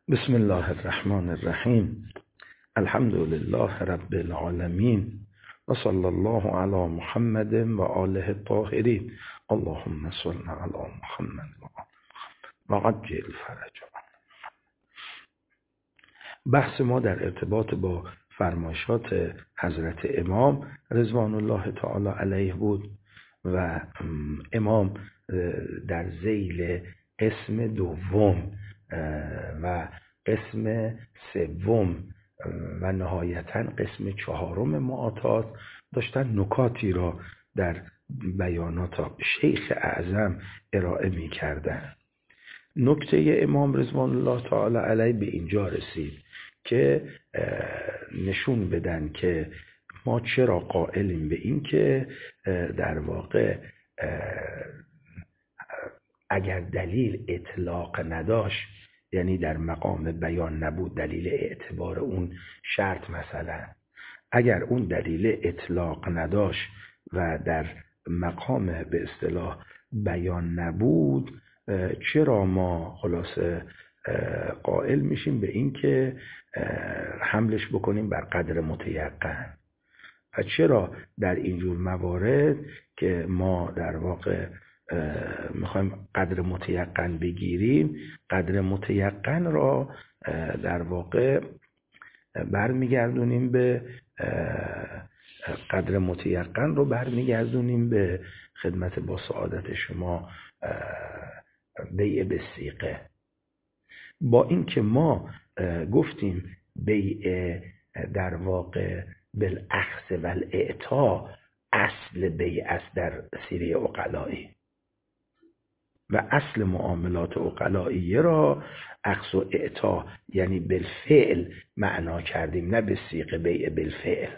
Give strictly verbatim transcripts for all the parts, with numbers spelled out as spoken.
بسم الله الرحمن الرحیم. الحمد لله رب العالمین و صلی الله علی محمد و آله الطاهرین. اللهم صل علی محمد و عجل فرجهم. بحث ما در ارتباط با فرمایشات حضرت امام رضوان الله تعالی علیه بود و امام در ذیل قسم دوم و قسم سوم و نهایتا قسم چهارم معاطات داشتن نکاتی را در بیانات شیخ اعظم ارائه می کردن. نکته امام رضوان الله تعالی علیه به اینجا رسید که نشون بدن که ما چرا قائلیم به این که در واقع اگر دلیل اطلاق نداشت، یعنی در مقام بیان نبود، دلیل اعتبار اون شرط مثلا اگر اون دلیل اطلاق نداشت و در مقام به اصطلاح بیان نبود، چرا ما خلاصه قائل میشیم به این که حملش بکنیم بر قدر متیقن؟ و چرا در اینجور موارد که ما در واقع میخوایم قدر متیقن بگیریم، قدر متیقن را در واقع برمیگردونیم به قدر متیقن رو برمیگردونیم به خدمت با سعادت شما بیع بالصیغه. با اینکه ما گفتیم بیع در واقع بالاخذ و الاعطا اصل بیع است در سیره عقلایی و اصل معاملات عقلائیه را اخذ و اعطا یعنی بالفعل معنا کردیم، نه بالصیغه بیع بالفعل.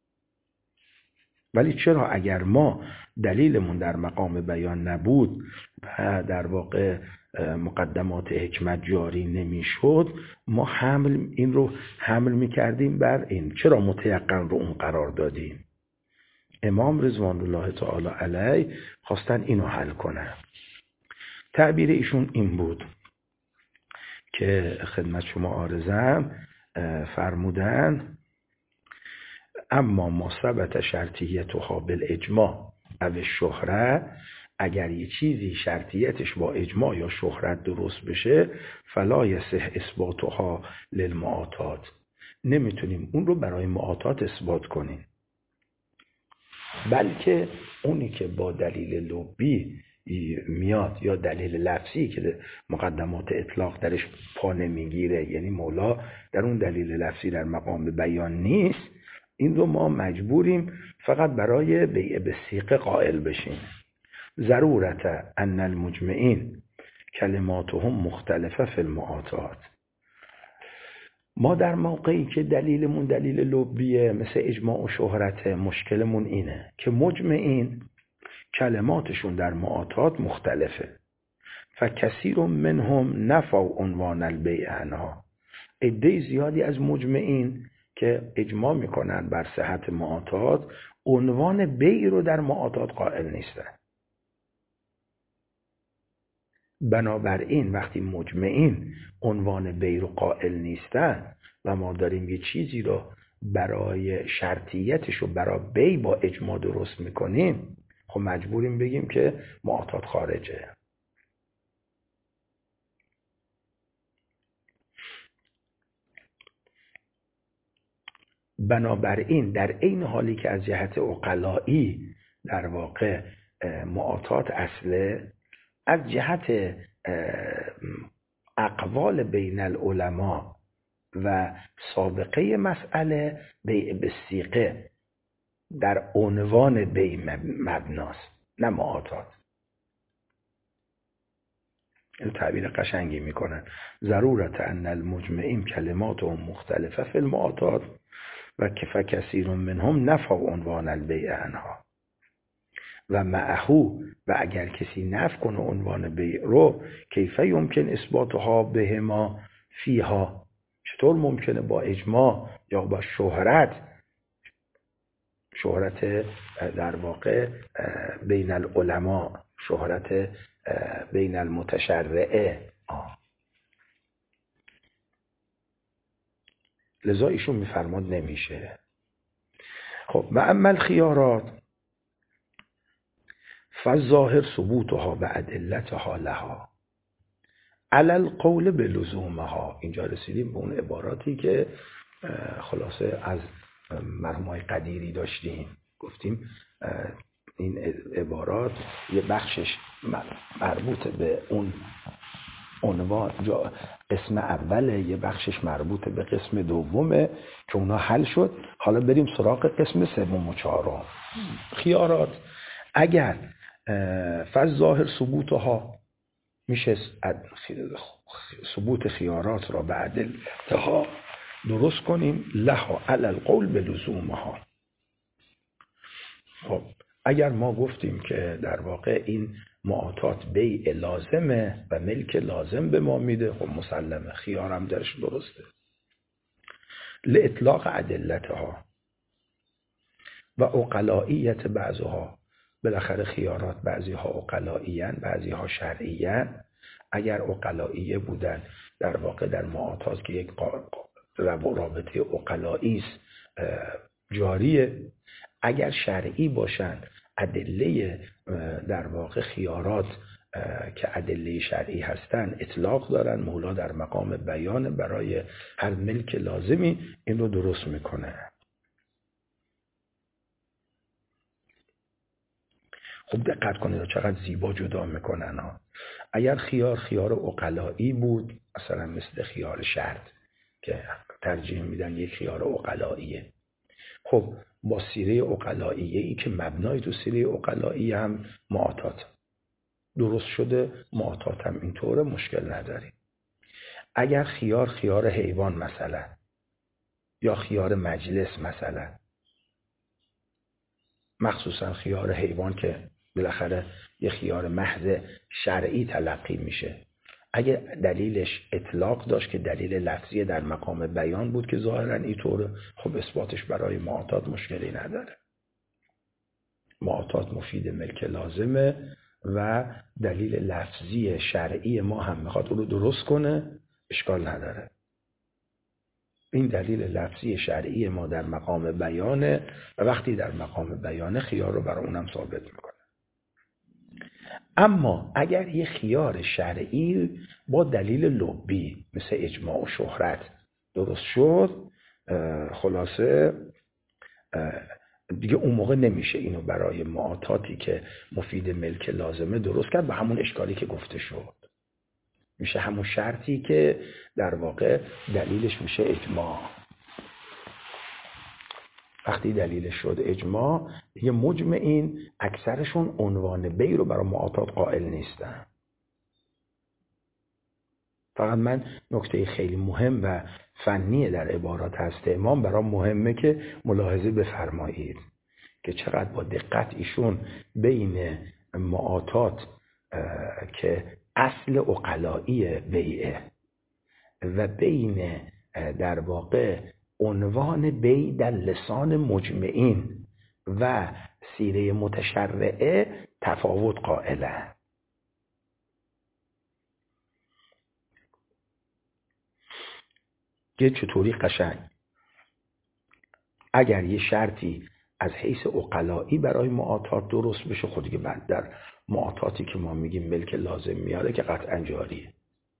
ولی چرا اگر ما دلیلمون در مقام بیان نبود و در واقع مقدمات حکمت جاری نمیشد، ما حمل این رو حمل میکردیم بر این؟ چرا متیقن رو اون قرار دادیم؟ امام رضوان الله تعالی علیه خواستن اینو حل کنن. تعبیر ایشون این بود که خدمت شما عارضم فرمودن: اما ما ثبت شرطیتها بالاجماع او شهرت، اگر یه چیزی شرطیتش با اجماع یا شهرت درست بشه، فلا یصح اثباتها للمعاطات، نمیتونیم اون رو برای معاطات اثبات کنیم، بلکه اونی که با دلیل لبی میاد یا دلیل لفظی که مقدمات اطلاق درش پا نمیگیره، یعنی مولا در اون دلیل لفظی در مقام بیان نیست، این رو ما مجبوریم فقط برای بیع بالصیغه قائل بشیم. ضرورت ان المجمعین کلماتهم مختلفه فی المعاطات، ما در موقعی که دلیلمون دلیل لبیه مثل اجماع و شهرت، مشکلمون اینه که مجمعین کلماتشون در معاطات مختلفه. فکثیر منهم نفوا عنوان البیع عنها، عده زیادی از مجمعین که اجماع میکنن بر صحت معاطات، عنوان بیع رو در معاطات قائل نیستن. بنابراین وقتی مجمعین عنوان بیع رو قائل نیستن و ما داریم یه چیزی رو برای شرطیتش رو برای بیع با اجماع درست میکنیم، خب مجبوریم بگیم که معاطات خارجه. بنابراین در این حالی که از جهت عقلایی در واقع معاطات اصله، از جهت اقوال بین العلماء و سابقه مسئله بیع بالصیغه در عنوان بیع مبناست، نه معاطات. این تعبیر قشنگی میکنن: ضرورت ان المجمعین کلماتهم مختلفه فی المعاطات و کف کثیر منهم نفوا عنوان البیع عنها و معهو، و اگر کسی نفی کنه عنوان بیع رو، کیف یمکن اثباتها بهما فیها، چطور ممکنه با اجماع یا با شهرت، شهرت در واقع بین العلماء، شهرت بین المتشرعه، لذا ایشون میفرماد نمیشه. خب و اما الخیارات فالظاهر ثبوتها و ادلتها لها علی القول بلزومها. اینجا رسیدیم به اون عباراتی که خلاصه از مرحوم قدیری داشتیم. گفتیم این عبارات یه بخشش مربوط به اون عنوان قسم اوله، یه بخشش مربوط به قسم دومه که اونا حل شد. حالا بریم سراغ قسم سوم و چهارم. خیارات اگر فالظاهر ثبوتها میشه ثبوت خیارات را به ادلتها درست کنیم، لها علی القول بلزومها. خب اگر ما گفتیم که در واقع این معاطات بیع لازمه و ملک لازم به ما میده، خب مسلمه خیارم درش درسته. لاطلاق ادلتها و عقلائیت بعضها، بالاخره خیارات بعضی ها عقلائیان بعضی ها شرعیان. اگر عقلائیه بودن در واقع در معاطات که یک رابطه عقلایی است جاریه. اگر شرعی باشن ادله در واقع خیارات که ادله شرعی هستن اطلاق دارن، مولا در مقام بیان برای هر ملک لازمی این رو درست میکنه. خب دقت کنید چقدر زیبا جدا میکنن ها. اگر خیار خیار عقلایی بود، مثلا مثل خیار شرط که ترجیح میدن یک خیار عقلاییه، خب با سیره عقلاییه ای که مبنای تو سیره عقلایی هم معاطات درست شده، معاطات هم اینطوره، مشکل نداریم. اگر خیار خیار حیوان مثلا یا خیار مجلس مثلا، مخصوصا خیار حیوان که بالاخره یه خیار محض شرعی تلقی میشه، اگه دلیلش اطلاق داشت که دلیل لفظی در مقام بیان بود که ظاهرا اینطوره، خب اثباتش برای معاطات مشکلی نداره. معاطات مفید ملک لازمه و دلیل لفظی شرعی ما هم میخواد اون رو درست کنه، اشکال نداره. این دلیل لفظی شرعی ما در مقام بیانه و وقتی در مقام بیانه خیار رو برای اونم ثابت میکنه. اما اگر یه خیار شرعی با دلیل لبی مثل اجماع و شهرت درست شد، خلاصه دیگه اون موقع نمیشه اینو برای معاطاتی که مفید ملک لازمه درست کرد، به همون اشکالی که گفته شد. میشه همون شرطی که در واقع دلیلش میشه اجماع. وقتی دلیلش شد اجماع، دیگه مجمعین اکثرشون عنوان بی رو برای معاطات قائل نیستن. فقط من نکته خیلی مهم و فنی در عبارات هست امام برای مهمه که ملاحظه بفرمایید که چقدر با دقت ایشون بین معاطات که اصل عقلایی بیعه و بین در واقع عنوان بی در لسان مجمعین و سیره متشرعه تفاوت قائله. که چطوری قشنگ اگر یه شرطی از حیث عقلایی برای معاطات درست بشه، خود دیگه بعد در معاطاتی که ما میگیم ملک لازم میاره که قطعا جاریه،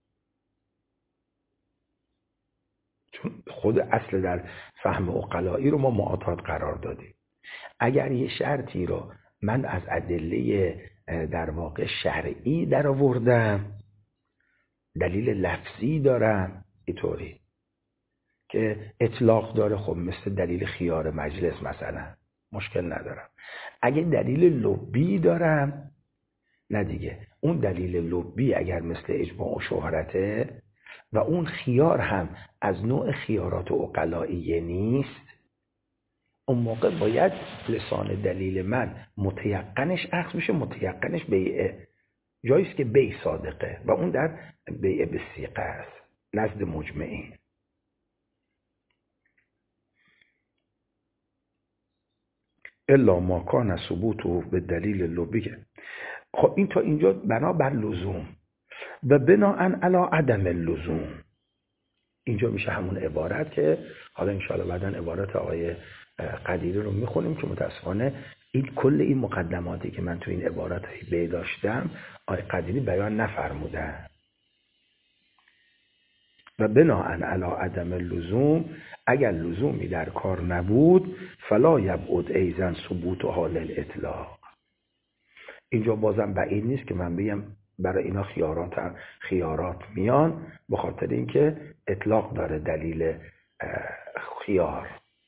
چون خود اصل در فهم عقلایی رو ما معاطات قرار دادیم. اگر یه شرطی رو من از ادله در واقع شرعی در آوردم، دلیل لفظی دارم اینطوری که اطلاق داره، خب مثل دلیل خیار مجلس مثلا، مشکل ندارم. اگه دلیل لبی دارم، نه دیگه اون دلیل لبی اگر مثل اجماع و شهرته و اون خیار هم از نوع خیارات عقلائیه نیست، اون موقع باید لسان دلیل من متیقنش اخذ بشه. متیقنش بیعه، جاییست که بیع صادقه و اون در بیع بسیقه است نزد مجمعین. الا ما کان ثبوته به دلیل لبی. خب این تا اینجا بنا بر لزوم و بناء علی عدم اللزوم. اینجا میشه همون عبارت که حالا انشاءالله بعداً عبارت آقای قدیری رو میخونیم که متاسفانه این کل این مقدماتی که من تو این عبارت های داشتم آقای قدیری بیان نفرمودن. و بناءً علی عدم اللزوم، اگر لزومی در کار نبود فلا یبعد ایزن ثبوت حال الاطلاق. اینجا بازم بعید نیست که من بگم برای اینا خیارات خیارات میان، به خاطر اینکه اطلاق داره دلیل خیار.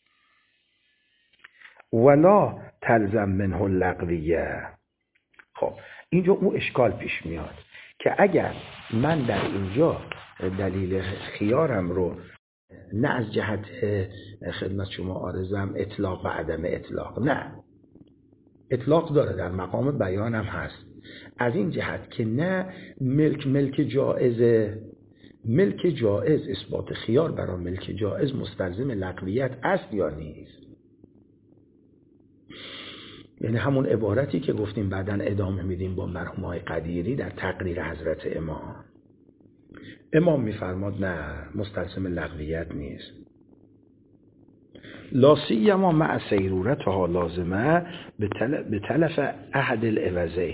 ولا تلزم منه اللغویه. خب اینجا اون اشکال پیش میاد که اگر من در اینجا دلیل خیارم رو نه از جهت خدمت شما عارضم اطلاق و عدم اطلاق، نه اطلاق داره در مقام بیانم هست، از این جهت که نه ملک ملک جائزه، ملک جائز اثبات خیار برای ملک جائز مستلزم لغویت است یا نیست. یعنی همون عبارتی که گفتیم بعداً ادامه میدیم با مرحوم آقای قدیری در تقریر حضرت امام. امام میفرماد نه مستلزم لغویت نیست. لا سیما مع سیرورتها لازمه به تلف احد العوضین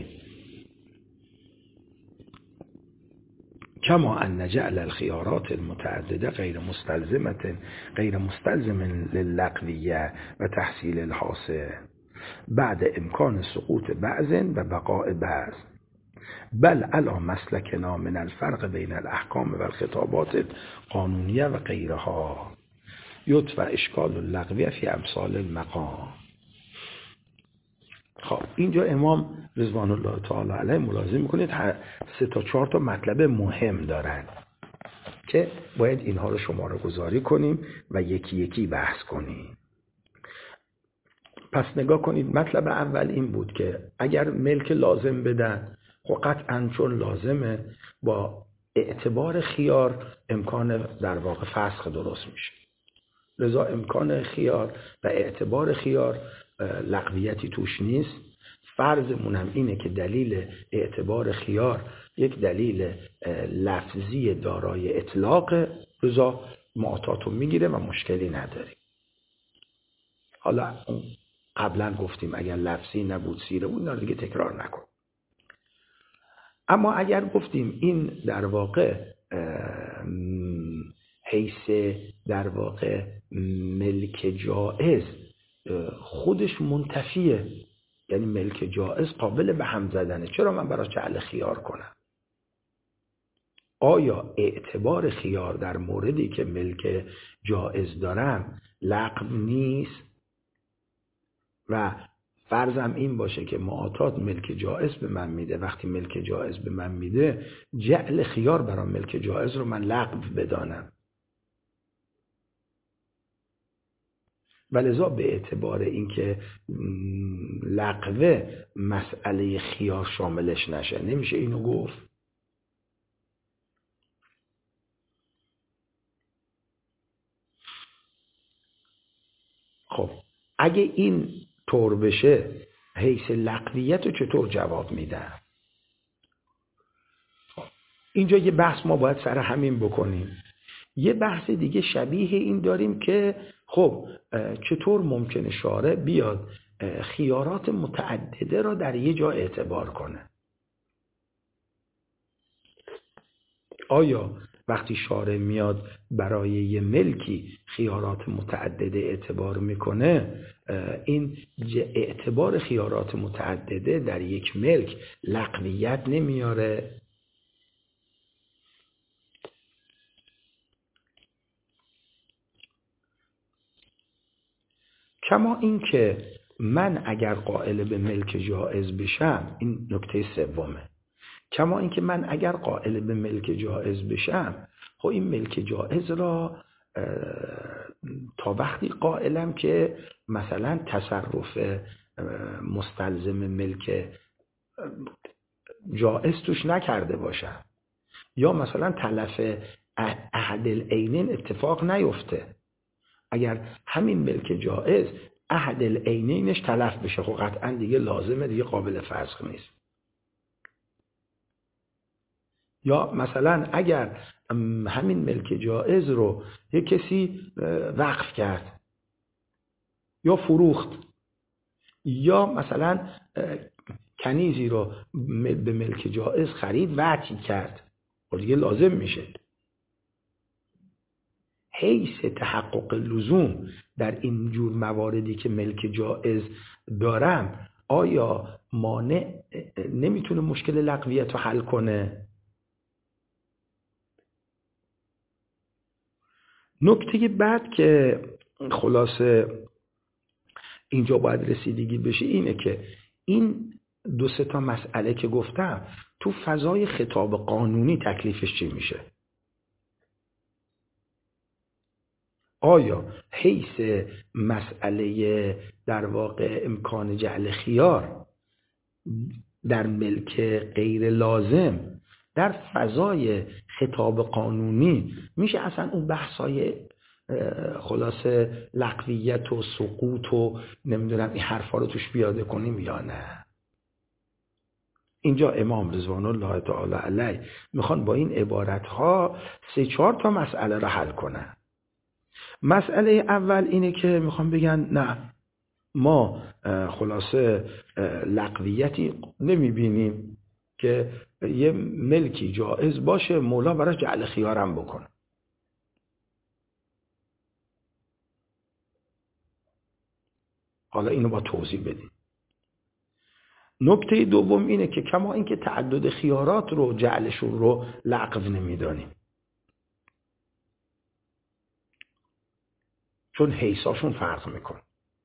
کما ان جعل الخيارات المتعدده غیر مستلزمه غیر مستلزم للغویه و تحصیل الحاصل بعد امکان سقوط بعض و بقاء بعض، بل علی مسلکنا من الفرق بین الاحکام و الخطابات قانونیه و غیرها یطفى اشکال اللغویه فی امثال المقام. خب اینجا امام رضوان الله تعالی علیه ملاحظه میکنید سه تا چهار تا مطلب مهم دارن که باید اینها رو شماره گذاری کنیم و یکی یکی بحث کنیم. پس نگاه کنید، مطلب اول این بود که اگر ملک لازم بدن، خب قطعاً چون لازمه با اعتبار خیار امکان در واقع فسخ درست میشه، لذا امکان خیار و اعتبار خیار لغویتی توش نیست. فرضمونم اینه که دلیل اعتبار خیار یک دلیل لفظی دارای اطلاق، لذا معطاتو میگیره و مشکلی نداری. حالا قبلا گفتیم اگر لفظی نبود سیره بود، اینا دیگه تکرار نکن. اما اگر گفتیم این در واقع حیث در واقع ملک جائز خودش منتفیه، یعنی ملک جائز قابل به هم زدنه، چرا من برای جعل خیار کنم؟ آیا اعتبار خیار در موردی که ملک جائز دارم لغو نیست و فرضم این باشه که معاطات ملک جائز به من میده، وقتی ملک جائز به من میده جعل خیار برای ملک جائز رو من لغو بدانم، ولذا به اعتبار اینکه لغوه مسئله خیار شاملش نشه نمیشه اینو گفت. خب اگه این طور بشه حیث لغویت رو چطور جواب میدن؟ اینجا یه بحث ما باید سر همین بکنیم. یه بحث دیگه شبیه این داریم که خب چطور ممکنه شارع بیاد خیارات متعدده را در یه جا اعتبار کنه؟ آیا وقتی شارع میاد برای یه ملکی خیارات متعدده اعتبار میکنه، این اعتبار خیارات متعدده در یک ملک لغویت نمیاره؟ کما این که من اگر قائل به ملک جائز بشم، این نکته سومه، کما این که من اگر قائل به ملک جائز بشم، خب این ملک جائز را تا وقتی قائلم که مثلا تصرف مستلزم ملک جائز توش نکرده باشم، یا مثلا تلف احد العینین اتفاق نیفته، اگر همین ملک جائز احد العینینش تلف بشه، خب قطعا دیگه لازمه، دیگه قابل فسخ نیست. یا مثلا اگر همین ملک جائز رو یک کسی وقف کرد یا فروخت یا مثلا کنیزی رو به ملک جائز خرید وعطی کرد و دیگه لازم میشه. حیث تحقق لزوم در این جور مواردی که ملک جائز دارم، آیا مانع نمیتونه مشکل لغویت رو حل کنه؟ نکته بعد که خلاصه اینجا باید رسیدگی بشه اینه که این دو سه تا مسئله که گفتم تو فضای خطاب قانونی تکلیفش چی میشه؟ آیا حیث مسئله در واقع امکان جعل خیار در ملک غیر لازم در فضای خطاب قانونی میشه اصلا اون بحثای خلاصه لغویت و سقوط و نمیدونم این حرفا رو توش بیاده کنیم یا نه؟ اینجا امام رضوان الله تعالی علیه میخوان با این عبارتها سه چهار تا مسئله رو حل کنن. مسئله اول اینه که میخوان بگن نه ما خلاصه لغویتی نمیبینیم که یه ملکی جائز باشه مولا براش جعل خیارم بکنه. حالا اینو با توضیح بدیم. نکته دوم اینه که کما اینکه تعدد خیارات رو جعلشون رو لغو نمیدانیم، چون حیثاشون فرق میکنه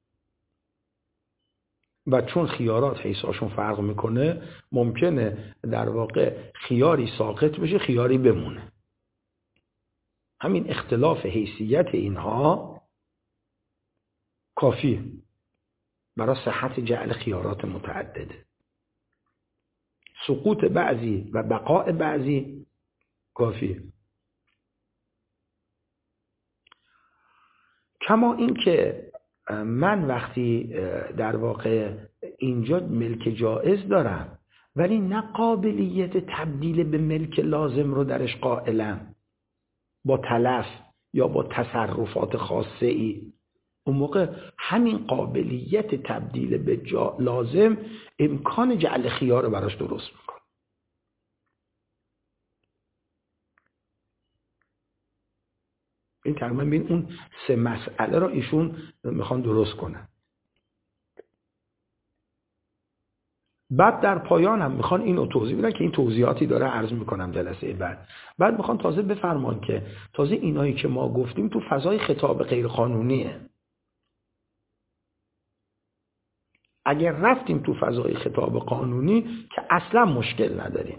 و چون خیارات حیثاشون فرق میکنه ممکنه در واقع خیاری ساقط بشه خیاری بمونه. همین اختلاف حیثیت اینها کافیه برای صحت جعل خیارات متعدده. سقوط بعضی و بقاء بعضی کافیه. کما این که من وقتی در واقع اینجا ملک جائز دارم ولی نه قابلیت تبدیل به ملک لازم رو درش قائلم با تلف یا با تصرفات خاصه ای، اون موقع همین قابلیت تبدیل به جا لازم امکان جعل خیار رو براش درست میکنه. این تقریبا ببین اون سه مسئله رو ایشون میخوان درست کنن. بعد در پایان هم میخوان اینو توضیح بدن که این توضیحاتی داره عرض میکنم جلسه بعد. بعد میخوان تازه بفرمان که تازه اینایی که ما گفتیم تو فضای خطاب غیر قانونیه. اگر رفتیم تو فضای خطاب قانونی که اصلا مشکل نداریم،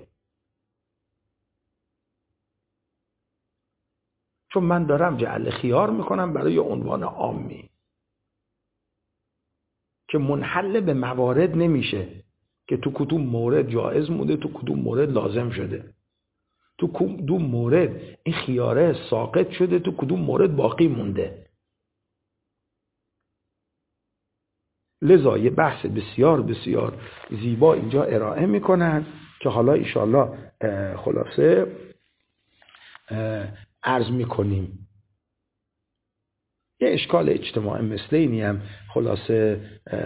چون من دارم جعل خیار میکنم برای عنوان عامی که منحل به موارد نمیشه که تو کدوم مورد جایز مونده تو کدوم مورد لازم شده، تو کدوم مورد این خیاره ساقط شده تو کدوم مورد باقی مونده. لذا یه بحث بسیار بسیار زیبا اینجا ارائه میکنن که حالا ایشالله خلاصه عرض میکنیم. یه اشکال اجتماعی مثل اینی هم خلاصه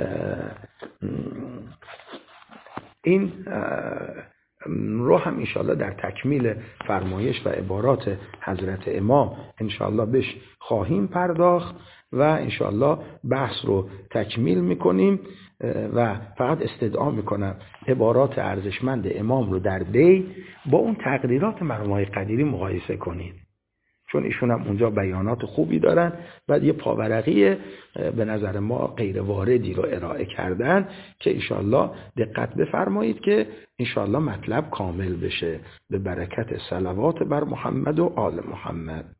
این رو هم انشاءالله در تکمیل فرمایش و عبارات حضرت امام انشاءالله بهش خواهیم پرداخت و انشاءالله بحث رو تکمیل میکنیم و فقط استدعا میکنم عبارات ارزشمند امام رو در دی با اون تقریرات مرحوم قدیری مقایسه کنید، چون ایشون هم اونجا بیانات خوبی دارن و یه پاورقی به نظر ما غیر واردی رو ارائه کردن که انشاءالله دقت بفرمایید که انشاءالله مطلب کامل بشه به برکت صلوات بر محمد و آل محمد.